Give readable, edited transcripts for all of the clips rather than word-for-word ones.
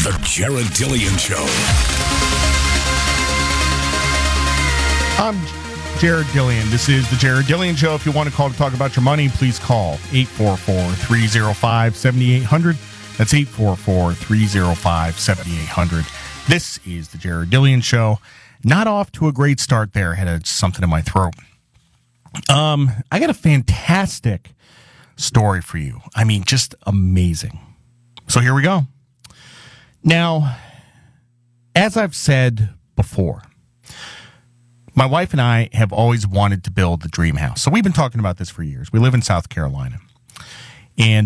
The Jared Dillian Show. I'm Jared Dillian. This is the Jared Dillian Show. If you want to call to talk about your money, please call 844-305-7800. That's 844-305-7800. This is the Jared Dillian Show. Not off to a great start there. I had something in my throat. I got a fantastic story for you. I mean, just amazing. So here we go. Now, as I've said before, my wife and I have always wanted to build the dream house. So we've been talking about this for years. We live in South Carolina. And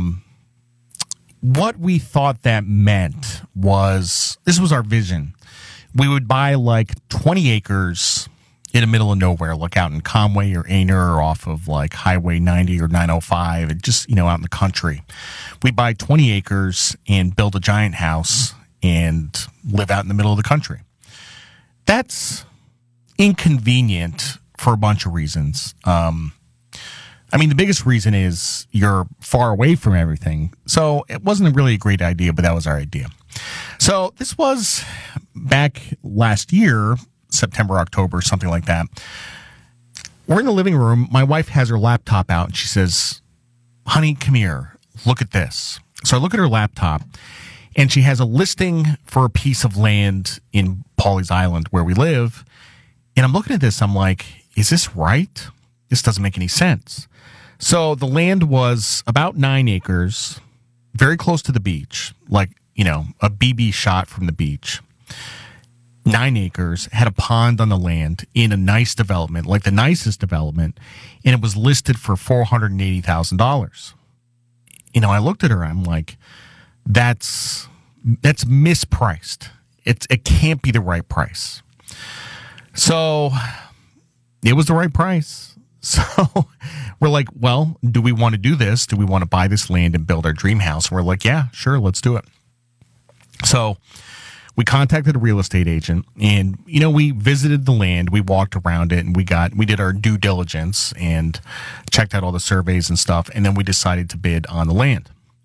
what we thought that meant was, this was our vision. We would buy like 20 acres in the middle of nowhere, like out in Conway or Aner or off of like Highway 90 or 905, and just, out in the country. We'd buy 20 acres and build a giant house and live out in the middle of the country. That's inconvenient for a bunch of reasons. The biggest reason is you're far away from everything. So it wasn't really a great idea, but that was our idea. So this was back last year, September, October, something like that. We're in the living room. My wife has her laptop out and she says, honey, come here. Look at this. So I look at her laptop and she has a listing for a piece of land in Pawleys Island where we live. And I'm looking at this. I'm like, is this right? This doesn't make any sense. So the land was about 9 acres, very close to the beach, like, a BB shot from the beach. 9 acres, had a pond on the land in a nice development, like the nicest development, and it was listed for $480,000. I looked at her, I'm like, that's mispriced. It can't be the right price. So it was the right price. So we're like, well, do we want to do this? Do we want to buy this land and build our dream house? And we're like, yeah, sure, let's do it. So we contacted a real estate agent and, we visited the land, we walked around it, and we did our due diligence and checked out all the surveys and stuff. And then we decided to bid on the land.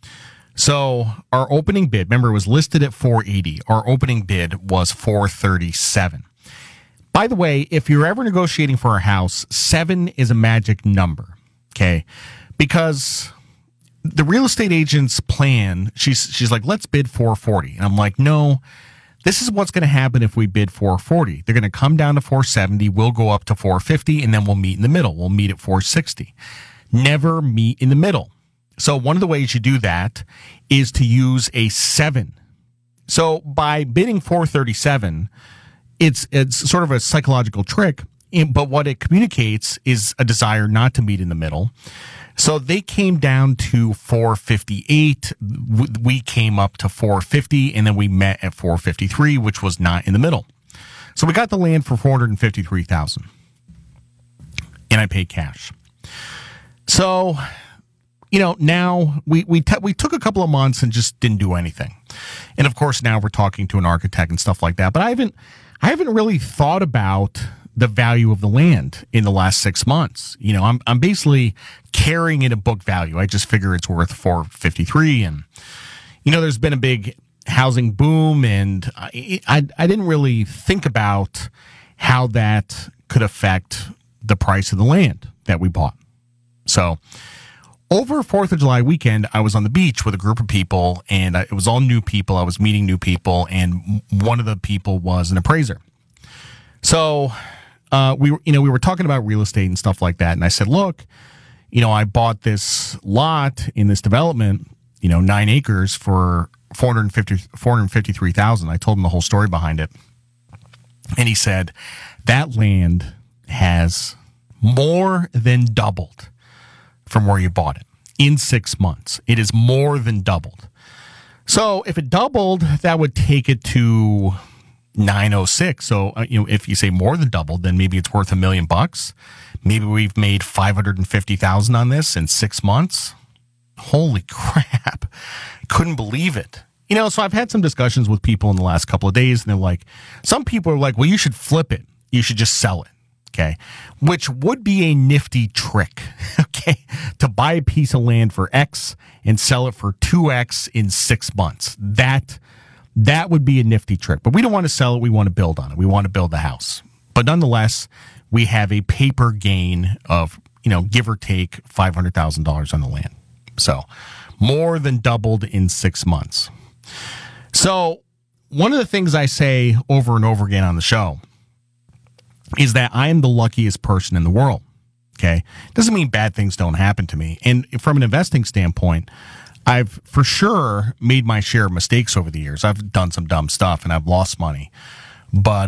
So our opening bid, remember, it was listed at $480. Our opening bid was $437. By the way, if you're ever negotiating for a house, 7 is a magic number. Okay. Because the real estate agent's plan, she's like, let's bid $440. And I'm like, no, this is what's going to happen if we bid $440. They're going to come down to $470. We'll go up to $450, and then we'll meet in the middle. We'll meet at $460. Never meet in the middle. So one of the ways you do that is to use a 7. So by bidding $437, it's sort of a psychological trick, but what it communicates is a desire not to meet in the middle. So they came down to $458. We came up to $450, and then we met at $453, which was not in the middle. So we got the land for $453,000, and I paid cash. So, now we took a couple of months and just didn't do anything. And of course, now we're talking to an architect and stuff like that. But I haven't really thought about the value of the land in the last 6 months. I'm basically carrying it at book value. I just figure it's worth $453, and there's been a big housing boom, and I didn't really think about how that could affect the price of the land that we bought. So over 4th of July weekend, I was on the beach with a group of people, and it was all new people. I was meeting new people, and one of the people was an appraiser. So we were talking about real estate and stuff like that, and I said, look, I bought this lot in this development, 9 acres for $453,000. I told him the whole story behind it, and he said that land has more than doubled from where you bought it in 6 months. It is more than doubled. So if it doubled, that would take it to 906. So, if you say more than doubled, then maybe it's worth $1 million. Maybe we've made $550,000 on this in 6 months. Holy crap. Couldn't believe it. So I've had some discussions with people in the last couple of days, and they're like, some people are like, well, you should flip it. You should just sell it. Okay. Which would be a nifty trick. Okay. To buy a piece of land for X and sell it for 2X in 6 months. That That would be a nifty trick. But we don't want to sell it. We want to build on it. We want to build the house. But nonetheless, we have a paper gain of, give or take $500,000 on the land. So more than doubled in 6 months. So one of the things I say over and over again on the show is that I am the luckiest person in the world. Okay. Doesn't mean bad things don't happen to me. And from an investing standpoint, I've for sure made my share of mistakes over the years. I've done some dumb stuff and I've lost money. But,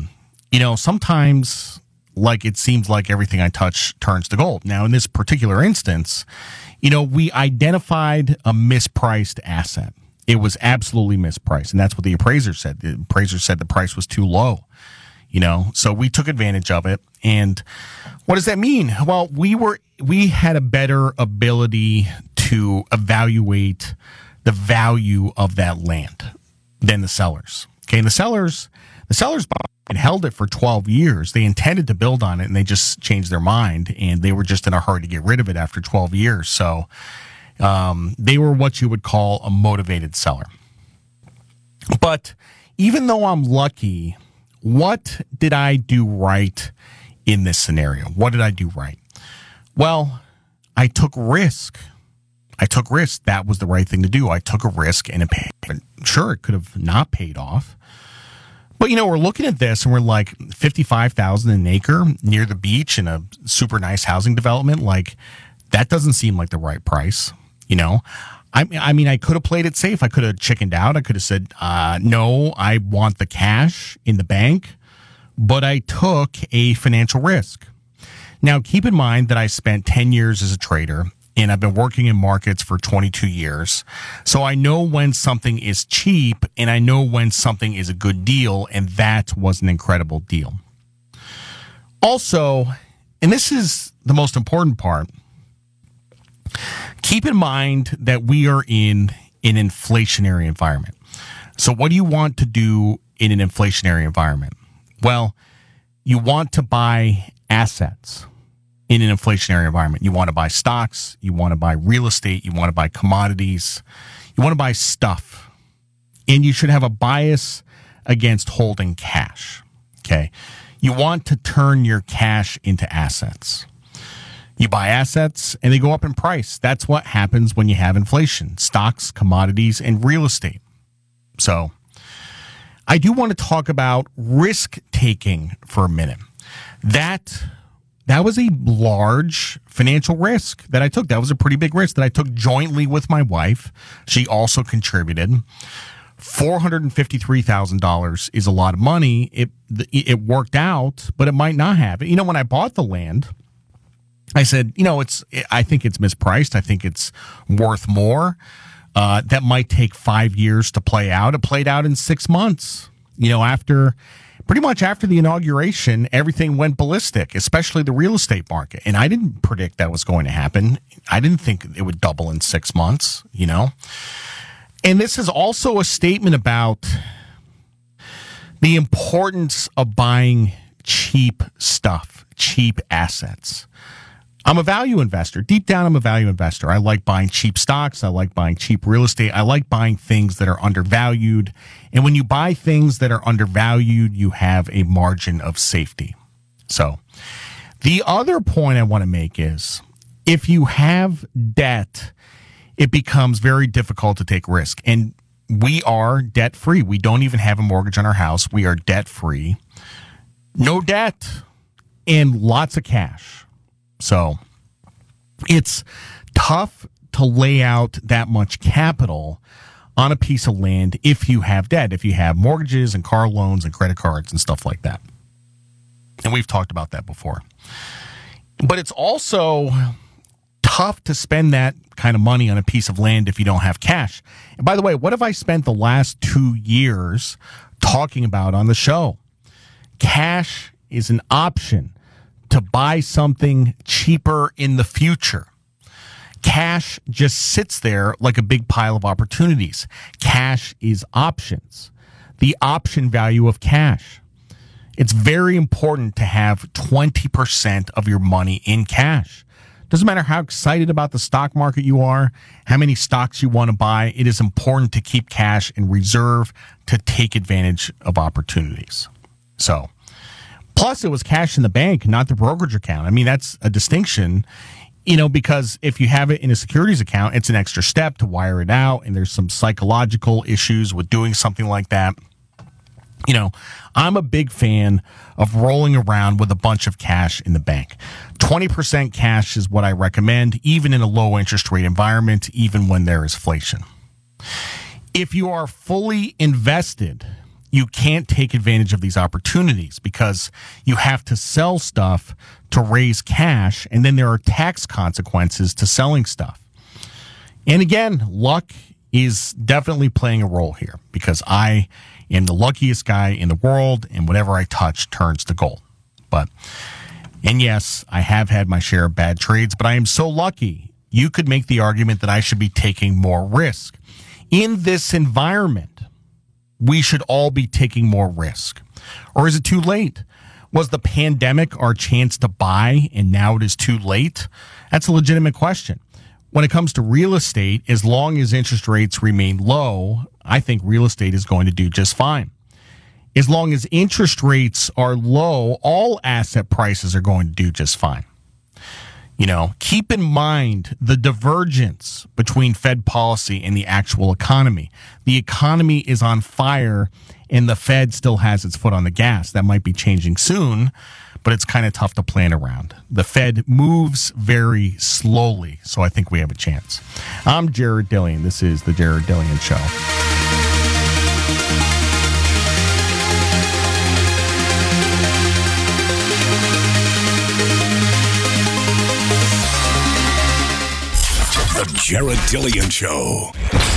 sometimes it seems like everything I touch turns to gold. Now, in this particular instance, we identified a mispriced asset. It was absolutely mispriced. And that's what the appraiser said. The appraiser said the price was too low. So we took advantage of it. And what does that mean? Well, we had a better ability to evaluate the value of that land than the sellers. Okay. And the sellers bought and held it for 12 years. They intended to build on it and they just changed their mind and they were just in a hurry to get rid of it after 12 years. So, they were what you would call a motivated seller. But even though I'm lucky, what did I do right in this scenario? What did I do right? Well, I took risk. That was the right thing to do. I took a risk and it paid. Sure, it could have not paid off. But, we're looking at this and we're like $55,000 an acre near the beach in a super nice housing development. That doesn't seem like the right price. I could have played it safe. I could have chickened out. I could have said, no, I want the cash in the bank, but I took a financial risk. Now, keep in mind that I spent 10 years as a trader and I've been working in markets for 22 years. So I know when something is cheap and I know when something is a good deal, and that was an incredible deal. Also, and this is the most important part, keep in mind that we are in an inflationary environment. So what do you want to do in an inflationary environment? Well, you want to buy assets in an inflationary environment. You want to buy stocks. You want to buy real estate. You want to buy commodities. You want to buy stuff. And you should have a bias against holding cash. Okay. You want to turn your cash into assets. You buy assets and they go up in price. That's what happens when you have inflation: stocks, commodities, and real estate. So I do want to talk about risk taking for a minute. That was a large financial risk that I took. That was a pretty big risk that I took jointly with my wife. She also contributed. $453,000 is a lot of money. It worked out, but it might not have. When I bought the land, I said, I think it's mispriced. I think it's worth more. That might take 5 years to play out. It played out in 6 months. Pretty much after the inauguration, everything went ballistic, especially the real estate market. And I didn't predict that was going to happen. I didn't think it would double in 6 months, And this is also a statement about the importance of buying cheap stuff, cheap assets. I'm a value investor. Deep down, I'm a value investor. I like buying cheap stocks. I like buying cheap real estate. I like buying things that are undervalued. And when you buy things that are undervalued, you have a margin of safety. So the other point I want to make is if you have debt, it becomes very difficult to take risk. And we are debt free. We don't even have a mortgage on our house. We are debt free. No debt and lots of cash. So it's tough to lay out that much capital on a piece of land if you have debt, if you have mortgages and car loans and credit cards and stuff like that. And we've talked about that before. But it's also tough to spend that kind of money on a piece of land if you don't have cash. And by the way, what have I spent the last 2 years talking about on the show? Cash is an option to buy something cheaper in the future. Cash just sits there like a big pile of opportunities. Cash is options. The option value of cash. It's very important to have 20% of your money in cash. Doesn't matter how excited about the stock market you are, how many stocks you want to buy, it is important to keep cash in reserve to take advantage of opportunities. So, plus it was cash in the bank, not the brokerage account. I mean, that's a distinction, because if you have it in a securities account, it's an extra step to wire it out, and there's some psychological issues with doing something like that. I'm a big fan of rolling around with a bunch of cash in the bank. 20% cash is what I recommend, even in a low interest rate environment, even when there is inflation. If you are fully invested, you can't take advantage of these opportunities because you have to sell stuff to raise cash, and then there are tax consequences to selling stuff. And again, luck is definitely playing a role here because I am the luckiest guy in the world, and whatever I touch turns to gold. And yes, I have had my share of bad trades, but I am so lucky. You could make the argument that I should be taking more risk. In this environment, we should all be taking more risk. Or is it too late? Was the pandemic our chance to buy and now it is too late? That's a legitimate question. When it comes to real estate, as long as interest rates remain low, I think real estate is going to do just fine. As long as interest rates are low, all asset prices are going to do just fine. Keep in mind the divergence between Fed policy and the actual economy. The economy is on fire and the Fed still has its foot on the gas. That might be changing soon, but it's kind of tough to plan around. The Fed moves very slowly, so I think we have a chance. I'm Jared Dillian. This is the Jared Dillian Show. The Jared Dillian Show.